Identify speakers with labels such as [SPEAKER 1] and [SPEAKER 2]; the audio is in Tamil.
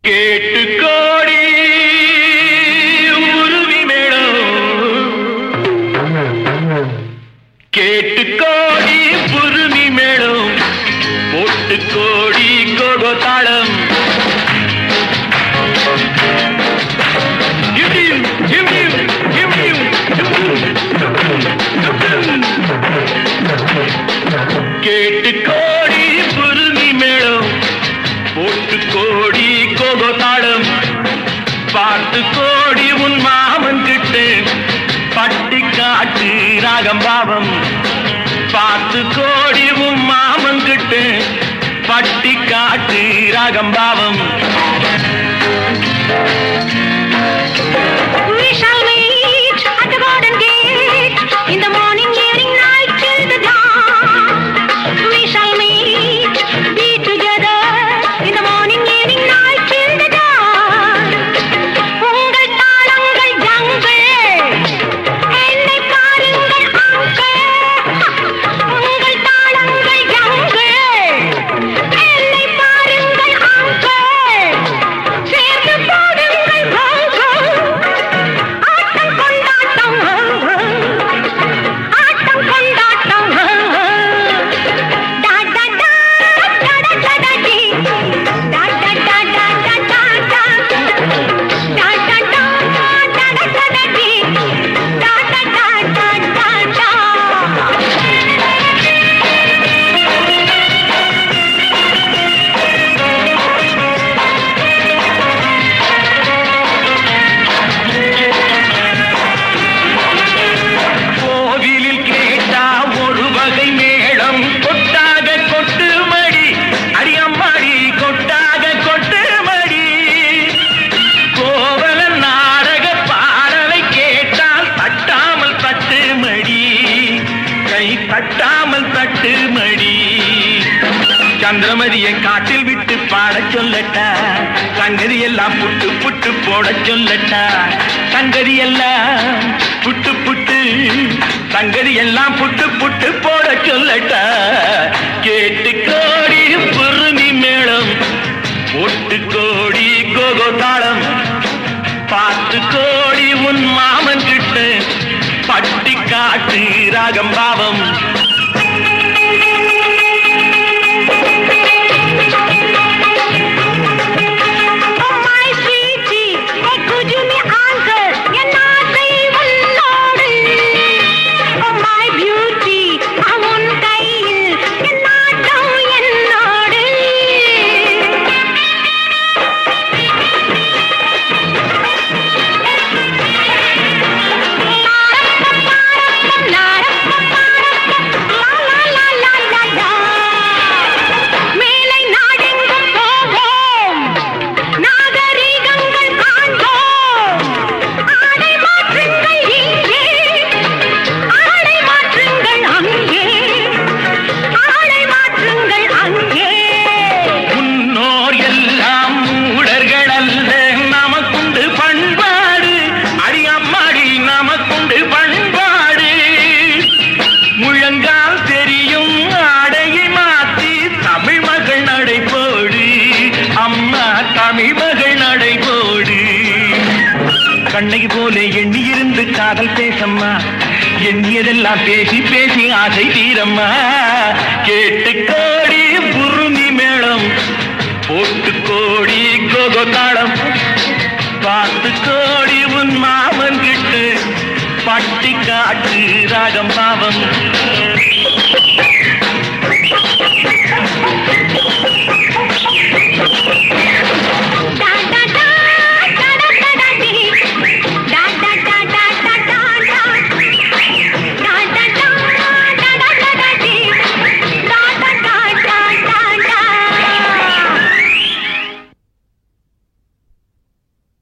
[SPEAKER 1] கேட்டு கோடி உருவி மேளம், கேட்டு கோடி புருமி மேளம், போட்டு கோடி கோகோ தாளம். கேட்டு கோடி புருமி மேளம், போட்டு கோடி கோகோ தாளம். பார்த்து கோடி உன் மாமன் கிட்டு பட்டி காட்டு ராகம் பாவம். பார்த்து கோடி உன் மாமன் கிட்டு பட்டி காட்டு ராகம் பாவம்.
[SPEAKER 2] We shall meet at the garden gate in the morning, evening, night till the dawn. We shall meet, be together in the morning, evening, night till the dawn. உங்கள் தாளங்கள் ஜங்கள், என்னை பாருங்கள் அங்கள். உங்கள் தாளங்கள் ஜங்கள், என்னை பாருங்கள் அங்கள். சேர்ந்து போடுங்கள் வாங்கள். ஆட்டம் கொண்டாட்டம், ஆட்டம் கொண்டாட்டம். டா டா டா டா டா டா டி. டா டா டா டா டா டா டா. டா டா டா டா டா டா டி. டா டா டா டா டா டா.
[SPEAKER 1] கோவிலில் கேட்டா ஒரு வகை மேளம், கொட்டாக கொட்டு மடி அடியம்மாடி, கொட்டாக கொட்டு மடி. கோவல நாடக பாடலை கேட்டால் தட்டாமல் தட்டு மடி, கை தட்டாமல் தட்டு மடி. சந்திரமதியை காட்டில் விட்டு பாடச் சொல்லட்டா, சங்கதி எல்லாம் புட்டு புட்டு போடச் சொல்லட்டா. சங்கதி எல்லாம் புட்டு புட்டு, சங்கதி எல்லாம் புட்டு புட்டு போடச் சொல்லட்டா. கேட்டு கோடி புருமி மேளம், போட்டு கோடி கோகோ தாளம். பார்த்து கோடி உன் மாமன் கிட்ட பட்டி காட்டு ராகம் பாவம்.
[SPEAKER 2] Oh my sweetie, hey could you me answer? என் ஆசை உன்னோடு. Oh my beauty, உன் கையில் என் நாட்டம் என்னோடு. மேலை நாடெங்கும் போவோம், நாகரீகங்கள் காண்போம். ஆடை மாற்றுங்கள் இங்கே, ஆடை மாற்றுங்கள் அங்கே, ஆடை மாற்றுங்கள் அங்கே.
[SPEAKER 1] முன்னோர் எல்லாம் மூடர்கள் அல்ல, நமக்குண்டு பண்பாடு அடியம்மாடி, நமக்குண்டு பண்பாடு. முழங்கால் தெரியும் ஆடையை மாத்தி தமிழ் மகள் நடைபோடு, அம்மா தமிழ் மகள் நடைபோடு. கண்ணகி போல எண்ணி இருந்து காதல் பேசம்மா, எண்ணியதெல்லாம் பேசி பேசி ஆசை தீரம்மா. கேட்டு கோடி புருமி மேளம், போட்டு கோடி கோகோ தாளம். பார்த்து கோடி உன் மாமன் கிட்டு பட்டி காட்டு ராகம் பாவம்.